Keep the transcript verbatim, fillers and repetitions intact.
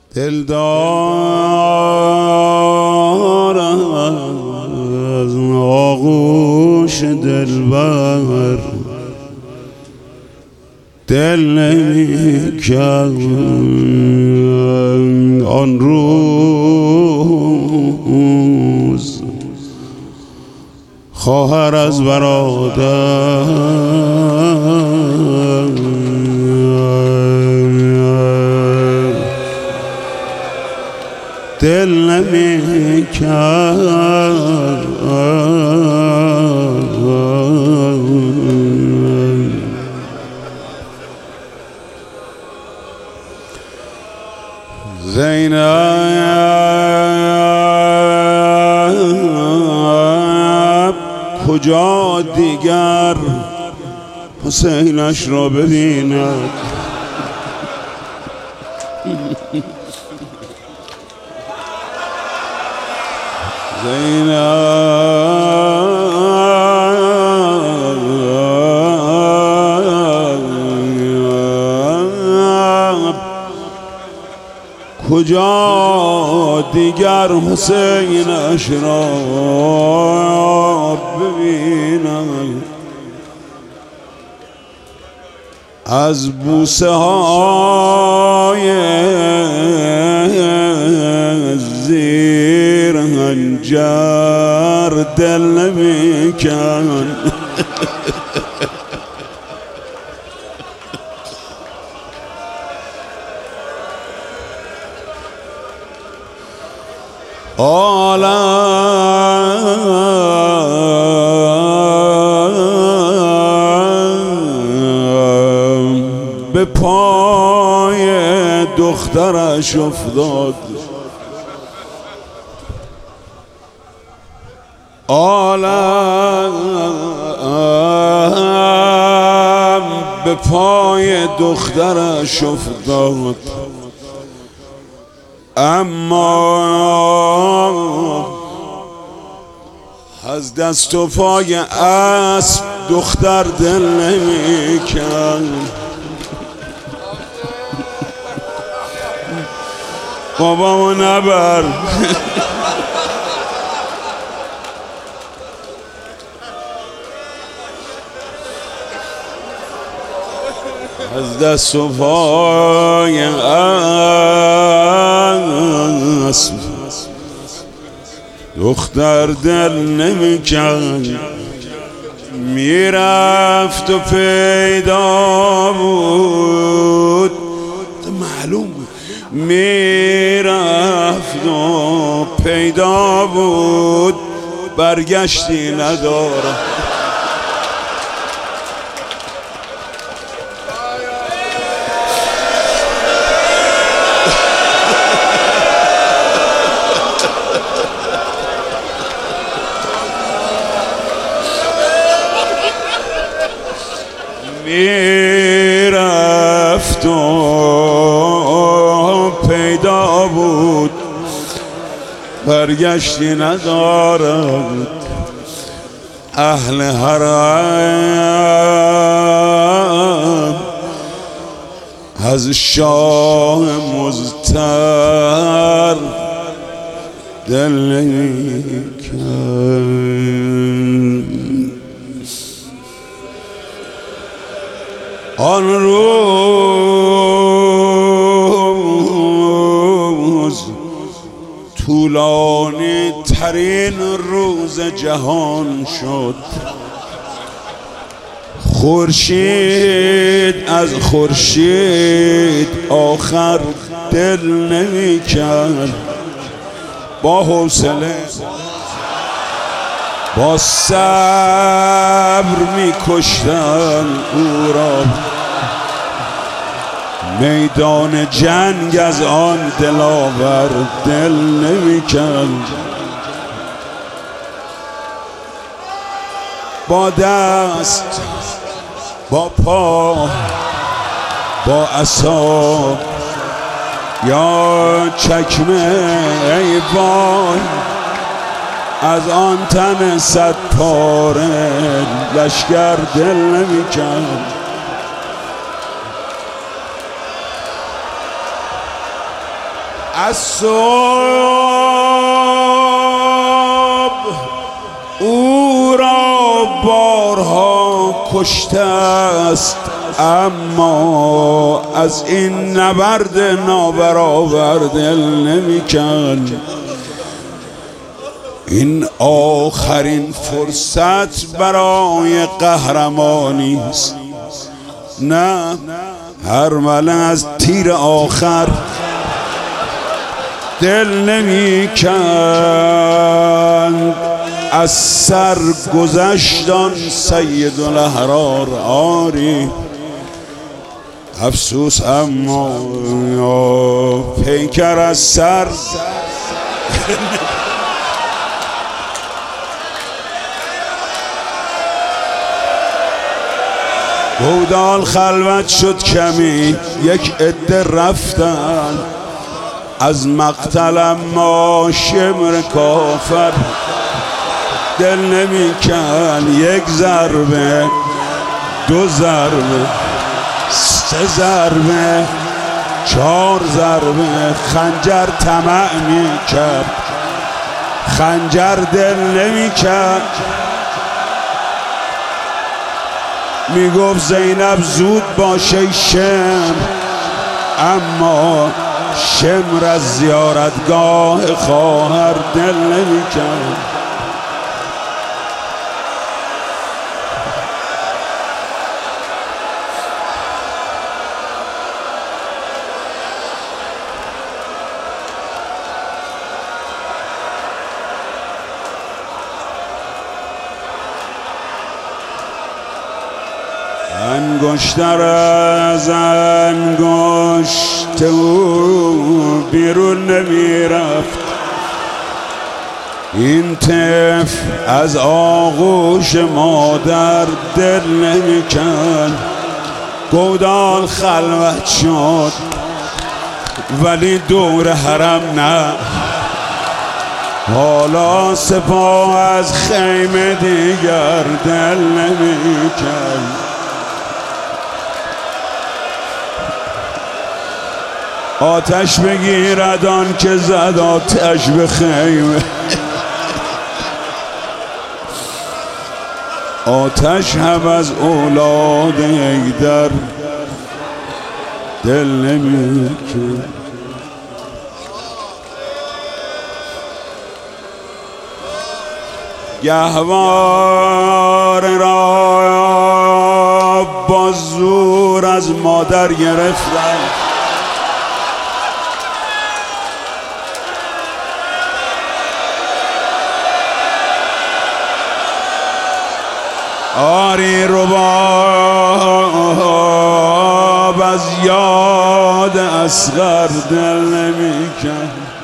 دلدار از آغوش دلبر دل نمی کرد آن روز خواهر از برادر دل نمی کرد زینب کجا دیگر حسینش را ببیند؟ زینب کجا دیگر حسینش را ببینم؟ از بوسه های زیر هنجر دل نمی کن عالم به پای دخترش افتاد، عالم به پای دخترش افتاد، اما از دست و پای اسب دختر دل نمی کرد. بابامو نبر از دست و پای اسب دختر دل نمی کرد. میرفت و پیدا بود، معلوم میرفت و پیدا بود، برگشتی ندارم. میرفت و پیدا بود، برگشتی ندارد. اهل حرم از شاه مضطر دل نمی کرد. آن روز طولانی ترین روز جهان شد. خورشید از خورشید آخر دل نمی کرد. با حوصله با صبر می کشتن او را، میدان جنگ از آن دلاور دل نمی کرد. با دست با پا با عصا یا چکمه ای وای از آن تن صد پاره لشکر دل نمی کرد. از صبح او را بارها کشته است، اما از این نبرد نابرابر دل نمیکن. این آخرین فرصت برای قهرمانی است. نه، هرمله از تیر آخر دل نمیکند. از سر گذشتان سید الاحرار آری افسوس، اما پیکر از سر گودال خلوت شد کمی، یک عده رفتن از مقتل، اما شمر کافر دل نمیکن. یک ضربه، دو ضربه، سه ضربه، چهار ضربه، خنجر طمع میکرد، خنجر دل نمیکرد. میگفت زینب زود باشه شمر، اما شمر از زیارتگاه خواهر دل نمیکرد. انگشتر از انگشت او بیرون نمیرفت، این طفل از آغوش مادر دل نمیکن. گودال خلوت شد ولی دور حرم نه، حالا سپاه از خیمه دیگر دل نمیکن. آتش بگیرد آن که زد آتش به خیمه، آتش هم از اولاد حیدر دل نمیکن. گهوار را با زور از مادر گرفتن، آری رباب از یاد اصغر دل نمیکن.